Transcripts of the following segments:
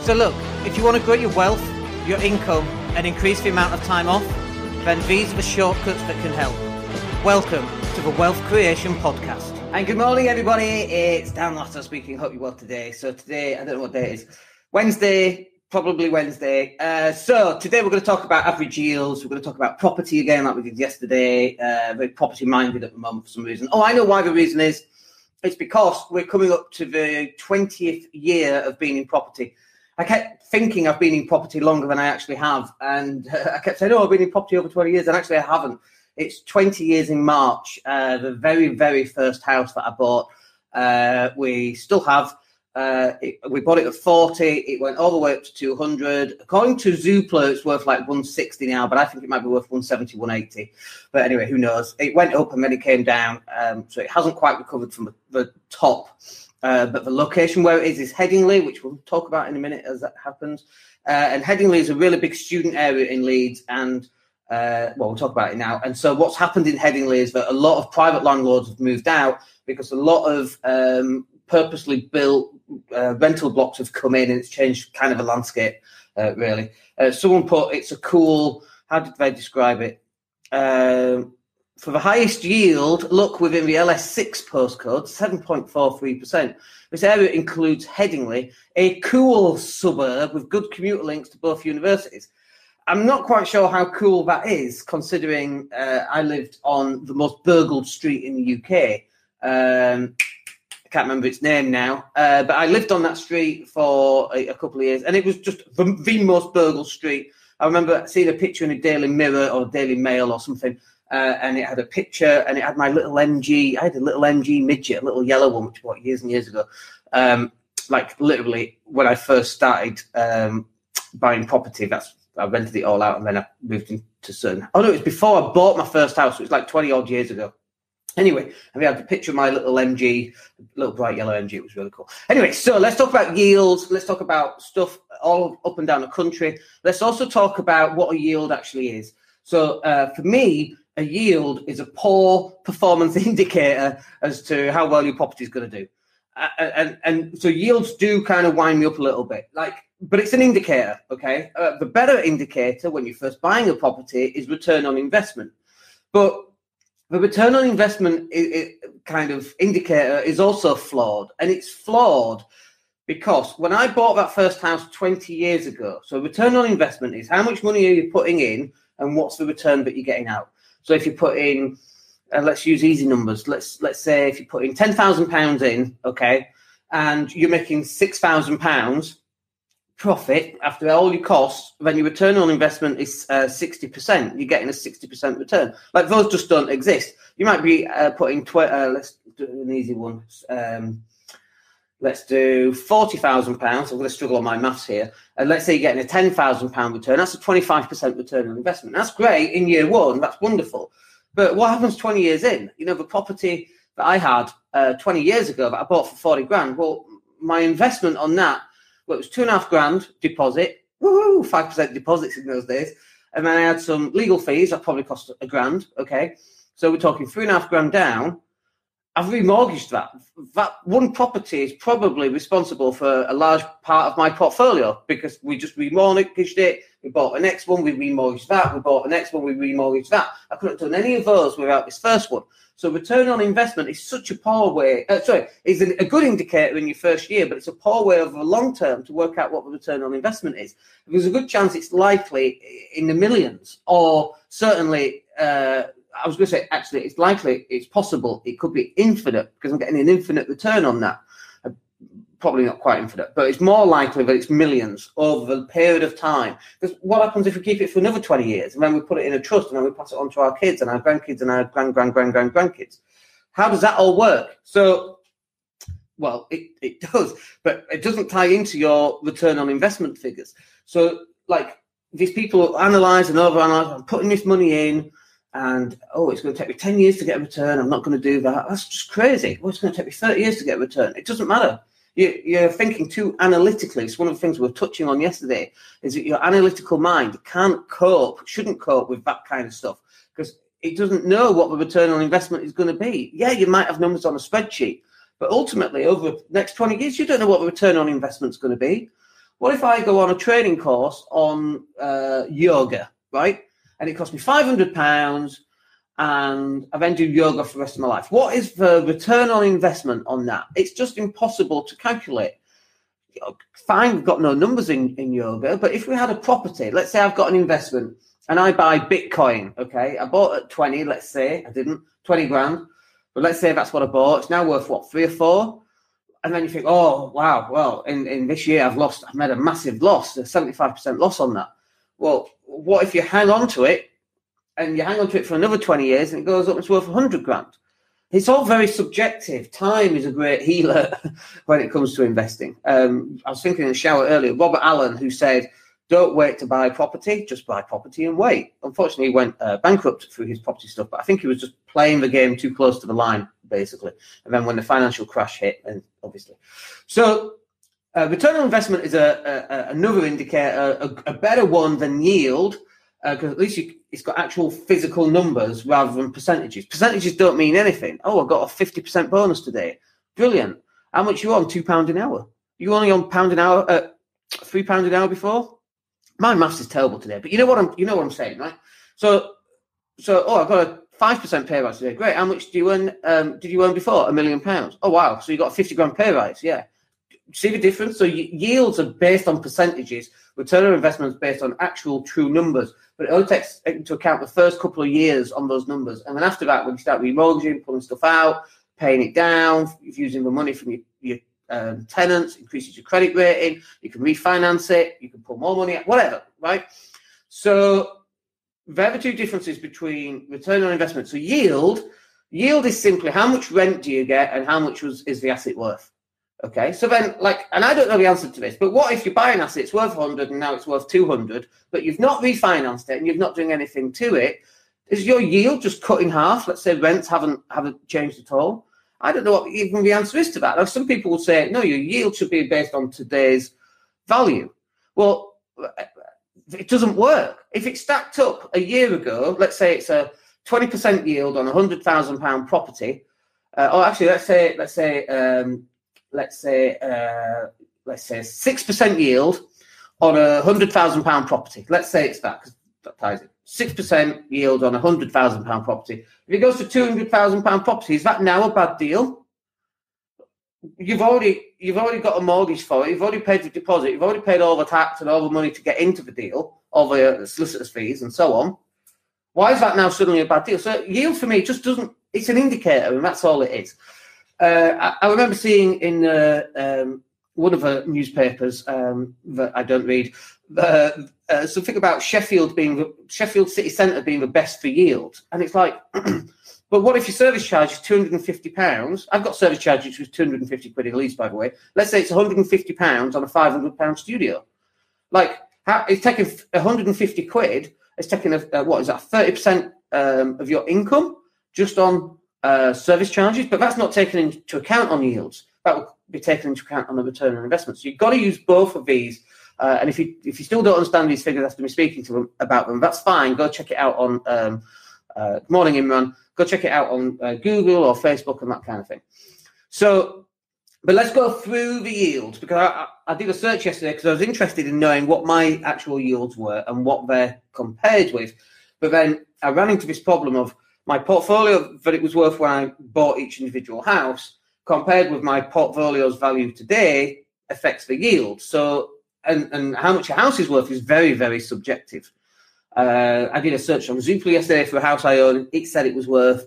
So look, if you want to grow your wealth, your income, and increase the amount of time off, then these are the shortcuts that can help. Welcome to the Wealth Creation Podcast. And good morning, everybody. It's Dan Latto speaking. Hope you're well today. So today, I don't know what day it is. Wednesday, probably Wednesday. So today we're going to talk about average yields. We're going to talk about property again, like we did yesterday. Very property minded at the moment for some reason. Oh, I know why the reason is. It's because we're coming up to the 20th year of being in property. I kept thinking I've been in property longer than I actually have. And I kept saying, I've been in property over 20 years. And actually, I haven't. It's 20 years in March. The very, very first house that I bought, we still have. We bought it at 40. It went all the way up to 200. According to Zoopla, it's worth like 160 now, but I think it might be worth 170, 180. But anyway, who knows? It went up and then it came down. So it hasn't quite recovered from the top. But the location where it is Headingley, which we'll talk about in a minute as that happens. And Headingley is a really big student area in Leeds. And, we'll talk about it now. And so what's happened in Headingley is that a lot of private landlords have moved out because a lot of purposely built rental blocks have come in and it's changed kind of the landscape, really. Someone put, it's a cool, how did they describe it? For the highest yield, look within the LS6 postcode, 7.43%. This area includes Headingley, a cool suburb with good commuter links to both universities. I'm not quite sure how cool that is, considering I lived on the most burgled street in the UK. I can't remember its name now, but I lived on that street for a couple of years, and it was just the most burgled street. I remember seeing a picture in a Daily Mirror or Daily Mail or something, and it had a picture, and it had my little MG. I had a little MG midget, a little yellow one, which I bought years and years ago. Like literally when I first started buying property, I rented it all out, and then I moved into certain. Oh no, it was before I bought my first house. So it was like 20 odd years ago. Anyway, and we had a picture of my little MG, little bright yellow MG. It was really cool. Anyway, so let's talk about yields. Let's talk about stuff all up and down the country. Let's also talk about what a yield actually is. So for me, a yield is a poor performance indicator as to how well your property is going to do. And so yields do kind of wind me up a little bit, but it's an indicator, okay? The better indicator when you're first buying a property is return on investment. But the return on investment kind of indicator is also flawed. And it's flawed because when I bought that first house 20 years ago, so return on investment is how much money are you putting in and what's the return that you're getting out. So if you put in, let's use easy numbers. Let's say if you put in £10,000 in, okay, and you're making £6,000 profit after all your costs, then your return on investment is 60%. You're getting a 60% return. Like those just don't exist. You might be putting, let's do an easy one. Let's do £40,000. I'm going to struggle on my maths here. And let's say you're getting a £10,000 return. That's a 25% return on investment. That's great in year one. That's wonderful. But what happens 20 years in? You know, the property that I had 20 years ago that I bought for 40 grand. Well, my investment on that, well, it was £2,500 deposit. Woohoo, 5% deposits in those days. And then I had some legal fees that probably cost £1,000. Okay. So we're talking £3,500 down. I've remortgaged that. That one property is probably responsible for a large part of my portfolio because we just remortgaged it. We bought the next one, we remortgaged that. We bought the next one, we remortgaged that. I couldn't have done any of those without this first one. So return on investment is such a poor way. It's a good indicator in your first year, but it's a poor way over the long term to work out what the return on investment is. There's a good chance it's likely in the millions, or certainly. I was going to say, actually, it's likely, it's possible, it could be infinite because I'm getting an infinite return on that. Probably not quite infinite, but it's more likely that it's millions over the period of time. Because what happens if we keep it for another 20 years and then we put it in a trust and then we pass it on to our kids and our grandkids and our grandkids? How does that all work? So, well, it does, but it doesn't tie into your return on investment figures. So, like, these people analyse and overanalyze, I'm putting this money in, and, it's going to take me 10 years to get a return. I'm not going to do that. That's just crazy. Well, it's going to take me 30 years to get a return. It doesn't matter. You're thinking too analytically. It's one of the things we were touching on yesterday, is that your analytical mind shouldn't cope with that kind of stuff because it doesn't know what the return on investment is going to be. Yeah, you might have numbers on a spreadsheet, but ultimately over the next 20 years, you don't know what the return on investment is going to be. What if I go on a training course on yoga, right? And it costs me £500 and I then do yoga for the rest of my life. What is the return on investment on that? It's just impossible to calculate. Fine, we've got no numbers in yoga, but if we had a property, let's say I've got an investment and I buy Bitcoin, okay? I bought at 20, let's say, I didn't, 20 grand, but let's say that's what I bought. It's now worth, what, 3 or 4? And then you think, oh, wow, well, in this year I've made a massive loss, a 75% loss on that. Well, what if you hang on to it and you hang on to it for another 20 years and it goes up and it's worth 100 grand? It's all very subjective. Time is a great healer when it comes to investing. I was thinking in the shower earlier, Robert Allen, who said, don't wait to buy property, just buy property and wait. Unfortunately, he went bankrupt through his property stuff, but I think he was just playing the game too close to the line, basically. And then when the financial crash hit, and obviously. So return on investment is another indicator, a better one than yield, because at least it's got actual physical numbers rather than percentages. Percentages don't mean anything. Oh, I got a 50% bonus today. Brilliant. How much you on? £2 an hour. You only on £1 an hour, £3 an hour before? My maths is terrible today, but you know what I'm saying, right? So I got a 5% pay rise today. Great. How much did you earn before? £1 million. Oh wow. So you got a 50 grand pay rise. Yeah. See the difference? So yields are based on percentages. Return on investment is based on actual true numbers, but it only takes into account the first couple of years on those numbers. And then after that, when you start remortgaging, pulling stuff out, paying it down, using the money from your tenants, increases your credit rating, you can refinance it, you can put more money out, whatever, right? So there are the two differences between return on investment. So yield is simply how much rent do you get and how much is the asset worth. Okay, so then, and I don't know the answer to this, but what if you buy an asset, it's worth 100 and now it's worth 200, but you've not refinanced it and you've not doing anything to it? Is your yield just cut in half? Let's say rents haven't changed at all. I don't know what even the answer is to that. Now, some people will say, no, your yield should be based on today's value. Well, it doesn't work. If it stacked up a year ago, let's say it's a 20% yield on a £100,000 property, or actually, let's say 6% yield on a £100,000 property. Let's say it's that, because that ties it. 6% yield on a £100,000 property. If it goes to £200,000 property, is that now a bad deal? You've already got a mortgage for it. You've already paid the deposit. You've already paid all the tax and all the money to get into the deal, all the solicitor's fees and so on. Why is that now suddenly a bad deal? So yield for me just doesn't. It's an indicator, and that's all it is. I remember seeing in one of the newspapers that I don't read something about Sheffield city centre being the best for yield, and it's like, but what if your service charge is £250? I've got service charge which was £250 in lease, by the way. Let's say it's £150 on a £500 studio. Like, it's taking £150. It's taking what is that? 30% of your income just on service charges, but that's not taken into account on yields. That will be taken into account on the return on investment. So you've got to use both of these. And if you still don't understand these figures after me speaking to them about them, that's fine. Go check it out on Good Morning Imran. Go check it out on Google or Facebook and that kind of thing. So, but let's go through the yields, because I did a search yesterday because I was interested in knowing what my actual yields were and what they're compared with. But then I ran into this problem of my portfolio that it was worth when I bought each individual house compared with my portfolio's value today affects the yield. So, and how much a house is worth is very, very subjective. I did a search on Zoopla yesterday for a house I own. It said it was worth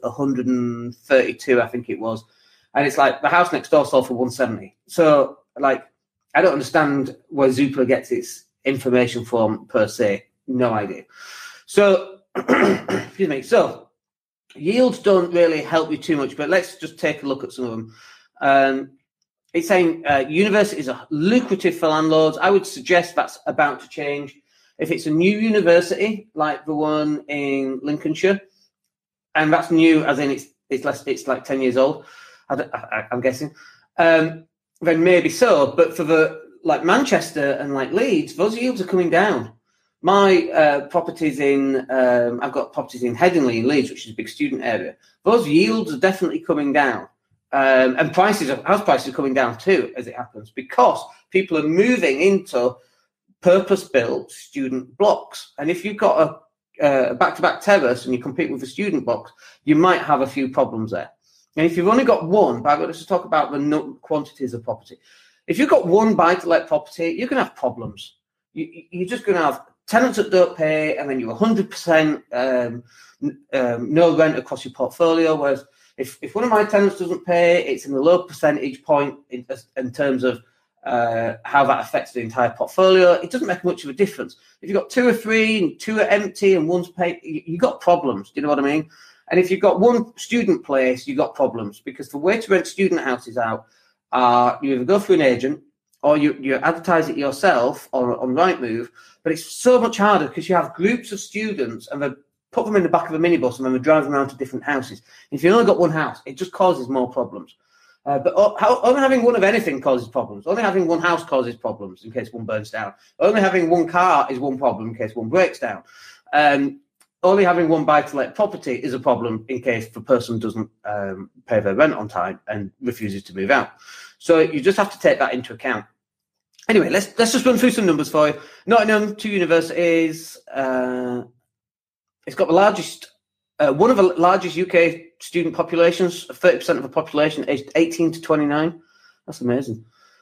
132, I think it was. And it's like the house next door sold for 170. So, like, I don't understand where Zoopla gets its information from per se. No idea. So, excuse me. So, yields don't really help you too much, but let's just take a look at some of them. It's saying universities are lucrative for landlords. I would suggest that's about to change. If it's a new university, like the one in Lincolnshire, and that's new as in it's like 10 years old, I'm guessing, then maybe so. But for the like Manchester and like Leeds, those yields are coming down. My properties I've got properties in Headingley in Leeds, which is a big student area. Those yields are definitely coming down. And house prices are coming down too, as it happens, because people are moving into purpose-built student blocks. And if you've got a back-to-back terrace and you compete with a student box, you might have a few problems there. And if you've only got one, let's talk about the quantities of property. If you've got one buy-to-let property, you're going to have problems. You're just going to have tenants that don't pay, and then you're 100% no rent across your portfolio. Whereas if one of my tenants doesn't pay, it's in the low percentage point in terms of how that affects the entire portfolio. It doesn't make much of a difference. If you've got two or three, and two are empty, and one's paid, you've got problems. Do you know what I mean? And if you've got one student place, you've got problems, because the way to rent student houses out are you either go through an agent or you advertise it yourself on Rightmove. But it's so much harder because you have groups of students and they put them in the back of a minibus and then they're driving around to different houses. If you've only got one house, it just causes more problems. But only having one of anything causes problems. Only having one house causes problems in case one burns down. Only having one car is one problem in case one breaks down. Only having one buy-to-let property is a problem in case the person doesn't pay their rent on time and refuses to move out. So you just have to take that into account. Anyway, let's just run through some numbers for you. Nottingham, 2 universities. It's got the largest, one of the largest UK student populations, 30% of the population aged 18 to 29. That's amazing.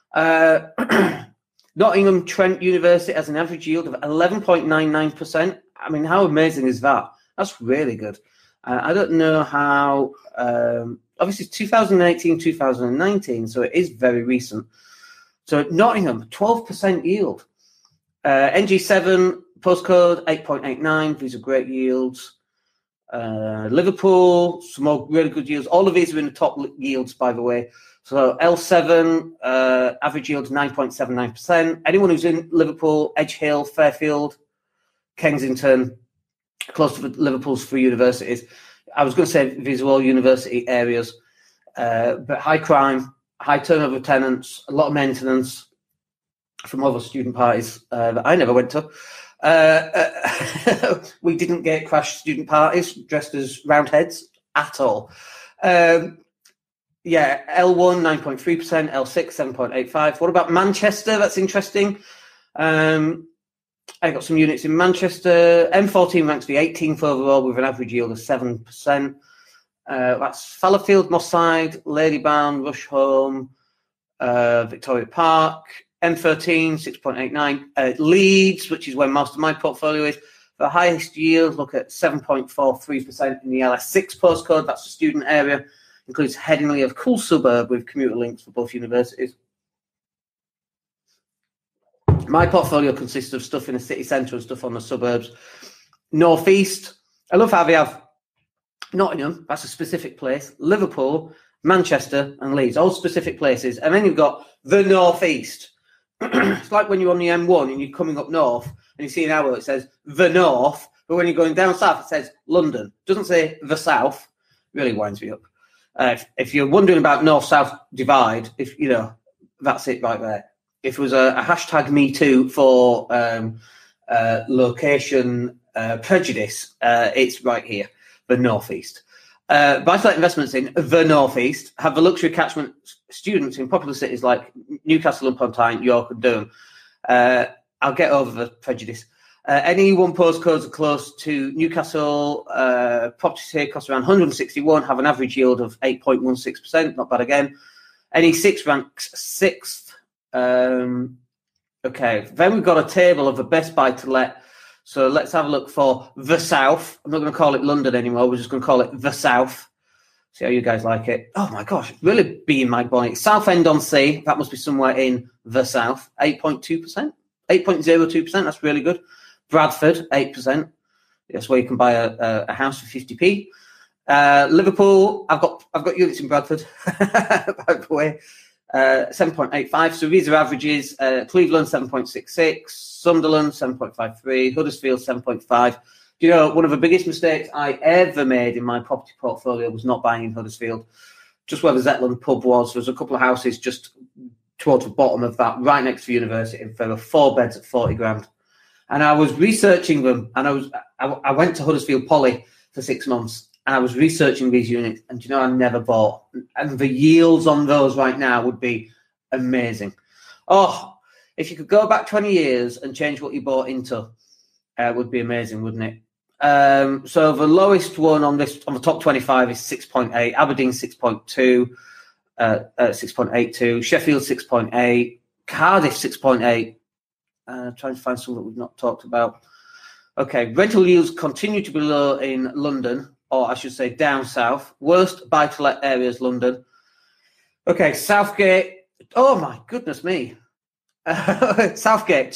Nottingham Trent University has an average yield of 11.99%. I mean, how amazing is that? That's really good. I don't know how, obviously 2018, 2019, so it is very recent. So Nottingham, 12% yield. NG7 postcode, 8.89. These are great yields. Liverpool, some more really good yields. All of these are in the top yields, by the way. So L7, average yield 9.79%. Anyone who's in Liverpool, Edge Hill, Fairfield, Kensington, close to Liverpool's 3 universities. I was going to say these are all university areas, but high crime, high turnover of tenants, a lot of maintenance from other student parties that I never went to. We didn't get crash student parties dressed as roundheads at all. L1, 9.3%, L6, 7.85%. What about Manchester? That's interesting. I got some units in Manchester. M14 ranks the 18th overall with an average yield of 7%. That's Fallowfield, Moss Side, Ladybound, Rusholme, Victoria Park. M13, 6.89. Leeds, which is where most of my portfolio is. The highest yield, look at 7.43% in the LS6 postcode. That's the student area. Includes Headingley, a cool suburb with commuter links for both universities. My portfolio consists of stuff in the city centre and stuff on the suburbs. North East, I love how they have Nottingham, that's a specific place, Liverpool, Manchester and Leeds, all specific places. And then you've got the North East. It's like when you're on the M1 and you're coming up north and you see an arrow, it says the North, but when you're going down south, it says London. It doesn't say the South. It really winds me up. If you're wondering about North-South divide, that's it right there. If it was a hashtag Me Too for location prejudice, it's right here, the Northeast. Buy-to-let investments in the Northeast have the luxury catchment students in popular cities like Newcastle upon Tyne, York and Durham. I'll get over the prejudice. Any one postcodes are close to Newcastle. Properties here cost around 161, have an average yield of 8.16%, not bad again. Any 6 ranks 6th. Okay, then we've got a table of the best buy-to-let. So let's have a look for the South. I'm not going to call it London anymore. We're just going to call it the South. See how you guys like it. Oh my gosh, really being my bonnet. Southend-on-Sea, that must be somewhere in the South. 8.2%, 8.02%. That's really good. Bradford, 8%. That's where you can buy a house for 50p. Liverpool, I've got units in Bradford, by the way. 7.85. So these are averages. Cleveland 7.66, Sunderland 7.53, Huddersfield 7.5. Do you know, one of the biggest mistakes I ever made in my property portfolio was not buying in Huddersfield. Just where the Zetland pub was, there's a couple of houses just towards the bottom of that, right next to the university, and there were 4 beds at 40 grand. And I was researching them, and I went to Huddersfield Poly for 6 months, and I was researching these units, and I never bought. And the yields on those right now would be amazing. Oh, if you could go back 20 years and change what you bought into, it would be amazing, wouldn't it? So the lowest one on the top 25 is 6.8, Aberdeen 6.2, 6.82, Sheffield 6.8, Cardiff 6.8. Trying to find some that we've not talked about. Okay, rental yields continue to be low in London, or I should say down south. Worst buy-to-let areas, London. Okay, Southgate. Oh my goodness me. Southgate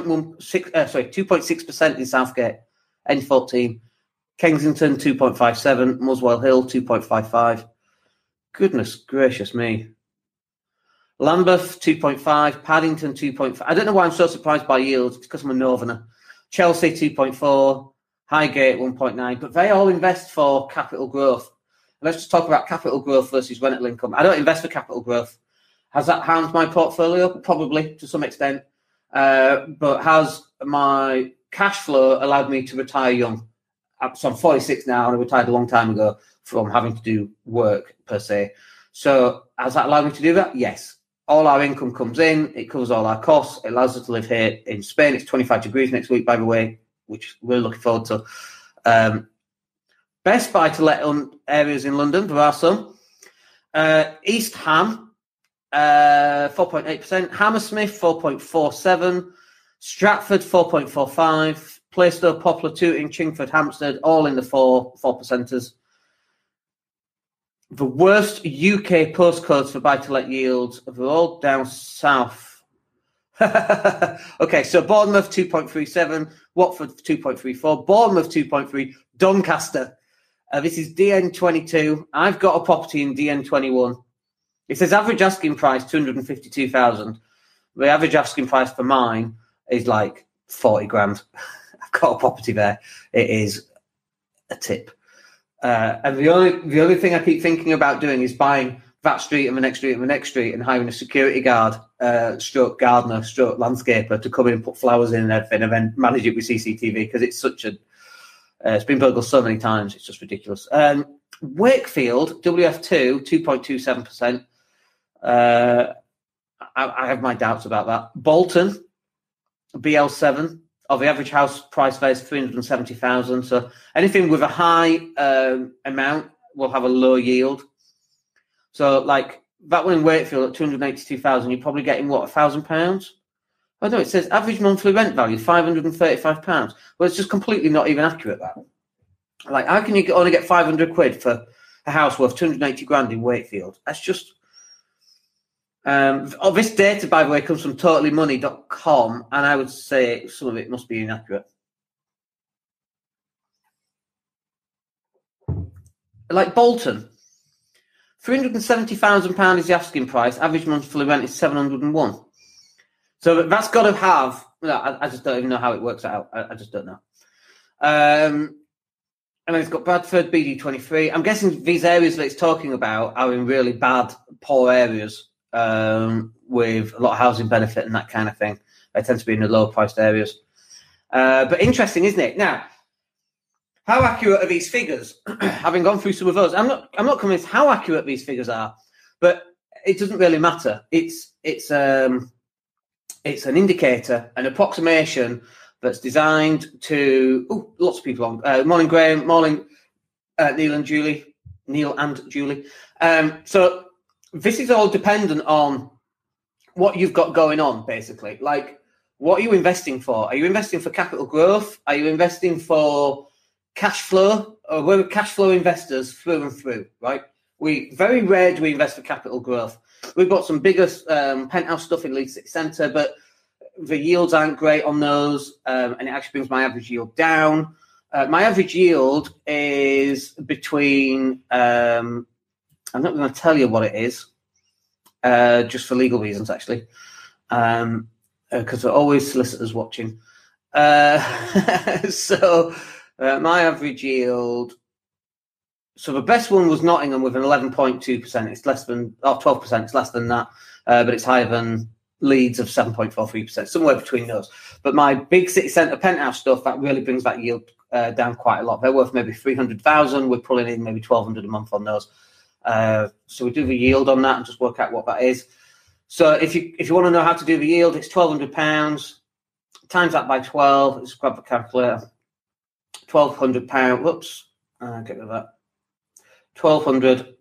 2.6% in Southgate. N14. Kensington 2.57. Muswell Hill 2.55. Goodness gracious me. Lambeth 2.5. Paddington 2.5. I don't know why I'm so surprised by yields. It's because I'm a northerner. Chelsea 2.4. Highgate 1.9. But they all invest for capital growth. Let's just talk about capital growth versus rental income. I don't invest for capital growth. Has that harmed my portfolio? Probably, to some extent. But has my cash flow allowed me to retire young? So I'm 46 now, and I retired a long time ago from having to do work, per se. So has that allowed me to do that? Yes. All our income comes in. It covers all our costs. It allows us to live here in Spain. It's 25 degrees next week, by the way, which we're looking forward to. Best buy-to-let areas in London, there are some. East Ham, 4.8%. Hammersmith, 4.47%. Stratford, 4.45%. Plaistow, Poplar, Tooting, Chingford, Hampstead, all in the 4%ers. The worst UK postcodes for buy-to-let yields, they're all down south. Okay, so Bournemouth, 2.37%. Watford, 2.34%. Bournemouth, 2.3%. Doncaster. This is DN22. I've got a property in DN21. It says average asking price, 252,000. The average asking price for mine is like 40 grand. I've got a property there. It is a tip. And the only thing I keep thinking about doing is buying that street and the next street and the next street and hiring a security guard, stroke gardener, stroke landscaper to come in and put flowers in and everything and then manage it with CCTV because it's such a... it's been burgled so many times, it's just ridiculous. Wakefield, WF2, 2.27%. I have my doubts about that. Bolton, BL7, the average house price there is 370,000. So anything with a high amount will have a low yield. So like that one in Wakefield at 282,000, you're probably getting what, £1,000? Oh no, it says average monthly rent value, £535. Well, it's just completely not even accurate, that. Like, how can you only get 500 quid for a house worth 280 grand in Wakefield? That's just... this data, by the way, comes from totallymoney.com, and I would say some of it must be inaccurate. Like Bolton, £370,000 is the asking price. Average monthly rent is 701. So that's got to have... I just don't even know how it works out. I just don't know. And then it's got Bradford, BD23. I'm guessing these areas that it's talking about are in really bad, poor areas with a lot of housing benefit and that kind of thing. They tend to be in the lower-priced areas. But interesting, isn't it? Now, how accurate are these figures? Having gone through some of those, I'm not convinced how accurate these figures are, but it doesn't really matter. It's an indicator, an approximation that's designed to... Oh, lots of people on. Morning, Graham. Morning, Neil and Julie. So this is all dependent on what you've got going on, basically. Like, what are you investing for? Are you investing for capital growth? Are you investing for cash flow? Or we're cash flow investors through and through, right? Very rare do we invest for capital growth. We've got some bigger penthouse stuff in Leeds City Centre, but the yields aren't great on those, and it actually brings my average yield down. My average yield is between... I'm not going to tell you what it is, just for legal reasons, actually, because there are always solicitors watching. So my average yield... So the best one was Nottingham with an 11.2%. It's less than... 12%. It's less than that, but it's higher than Leeds of 7.43%, somewhere between those. But my big city centre penthouse stuff, that really brings that yield down quite a lot. They're worth maybe 300,000. We're pulling in maybe 1,200 a month on those. So we do the yield on that and just work out what that is. So if you want to know how to do the yield, it's £1,200 times that by 12. Let's grab the calculator. £1,200. Whoops, get rid of that. 1,200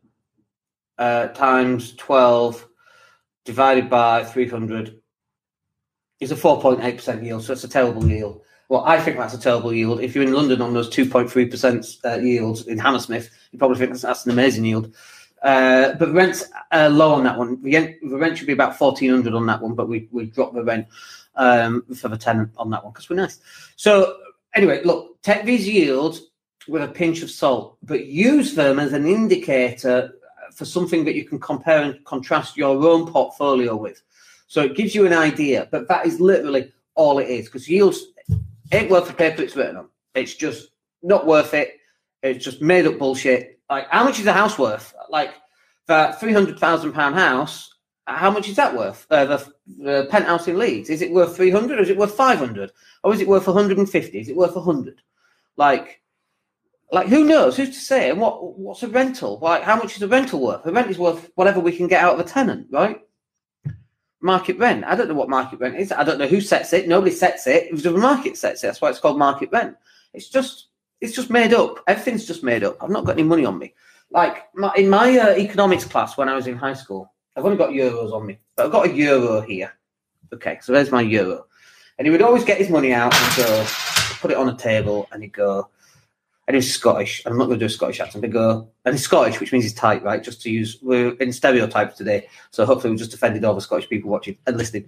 times 12 divided by 300 is a 4.8% yield. So it's a terrible yield. Well, I think that's a terrible yield. If you're in London on those 2.3% yields in Hammersmith, you probably think that's an amazing yield. But the rent's low on that one. The rent should be about 1,400 on that one, but we dropped the rent for the tenant on that one because we're nice. So anyway, look, take these yields with a pinch of salt, but use them as an indicator for something that you can compare and contrast your own portfolio with. So it gives you an idea, but that is literally all it is, because yields ain't worth the paper it's written on. It's just not worth it. It's just made up bullshit. Like, how much is a house worth? Like, that £300,000 house, how much is that worth? The penthouse in Leeds, is it worth 300 or is it worth 500? Or is it worth 150? Is it worth 100? Like who knows? Who's to say? And what's a rental? Like, how much is a rental worth? The rent is worth whatever we can get out of a tenant, right? Market rent. I don't know what market rent is. I don't know who sets it. Nobody sets it. It was the market sets it. That's why it's called market rent. It's just made up. Everything's just made up. I've not got any money on me. Like, in my economics class when I was in high school, I've only got euros on me, but I've got a euro here. Okay, so there's my euro. And he would always get his money out and go, put it on a table, and he'd go, and he's Scottish. I'm not going to do a Scottish accent. But go, and he's Scottish, which means he's tight, right? Just to use, we're in stereotypes today, so hopefully we just offended all the Scottish people watching and listening.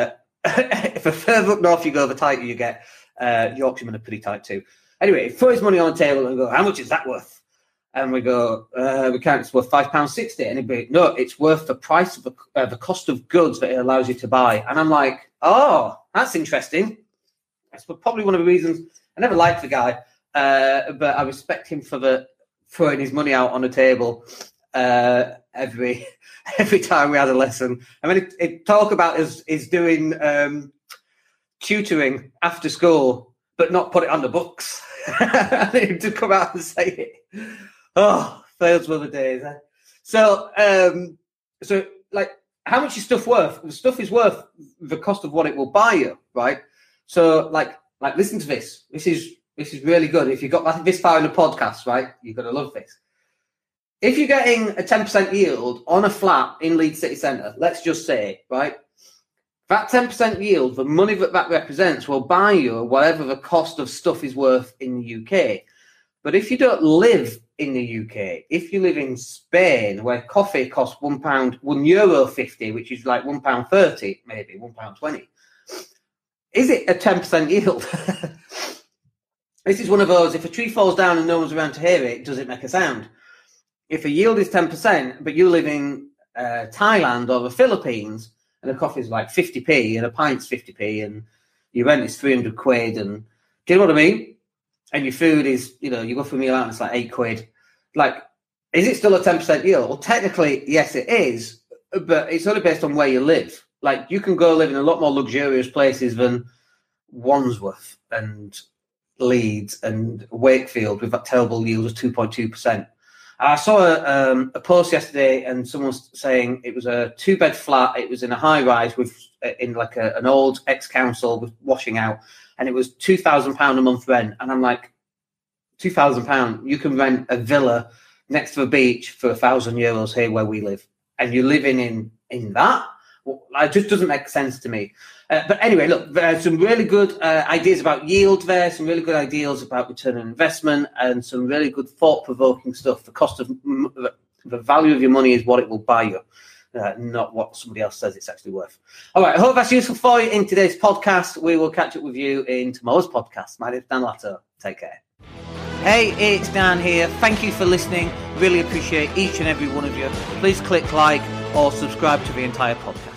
The further up north you go, the tighter you get. Yorkshiremen are pretty tight too. Anyway, he throw his money on the table and go, how much is that worth? And we go, we can't, it's worth £5.60. And he'd be, no, it's worth the price of the cost of goods that it allows you to buy. And I'm like, oh, that's interesting. That's probably one of the reasons I never liked the guy. But I respect him for throwing his money out on the table every time we had a lesson. I mean, it talk about is doing tutoring after school, but not put it on the books. To come out and say it. Oh, those were the days. Eh? So like, how much is stuff worth? The stuff is worth the cost of what it will buy you, right? So like listen to this. This is really good. If you got this far in the podcast, right, you're going to love this. If you're getting a 10% yield on a flat in Leeds City Centre, let's just say, right, that 10% yield, the money that represents will buy you whatever the cost of stuff is worth in the UK. But if you don't live in the UK, if you live in Spain, where coffee costs €1.50, which is like £1.30, maybe £1.20, is it a 10% yield? This is one of those, if a tree falls down and no one's around to hear it, does it make a sound? If a yield is 10%, but you live in Thailand or the Philippines, and a coffee's like 50p, and a pint's 50p, and your rent is 300 quid, and do you know what I mean? And your food is, you go for a meal out and it's like 8 quid. Like, is it still a 10% yield? Well, technically, yes, it is, but it's only based on where you live. Like, you can go live in a lot more luxurious places than Wandsworth and Leeds and Wakefield with that terrible yield of 2.2%. I saw a post yesterday, and someone was saying it was a 2-bed flat. It was in a high rise in like an old ex-council with washing out, and it was £2,000 a month rent. And I'm like, £2,000? You can rent a villa next to a beach for €1,000 here where we live, and you're living in that? Well, it just doesn't make sense to me. But anyway, look, there's some really good ideas about yield there, some really good ideas about return on investment, and some really good thought-provoking stuff. The cost of the value of your money is what it will buy you, not what somebody else says it's actually worth. All right, I hope that's useful for you in today's podcast. We will catch up with you in tomorrow's podcast. My name is Dan Latto. Take care. Hey, it's Dan here. Thank you for listening. Really appreciate each and every one of you. Please click like or subscribe to the entire podcast.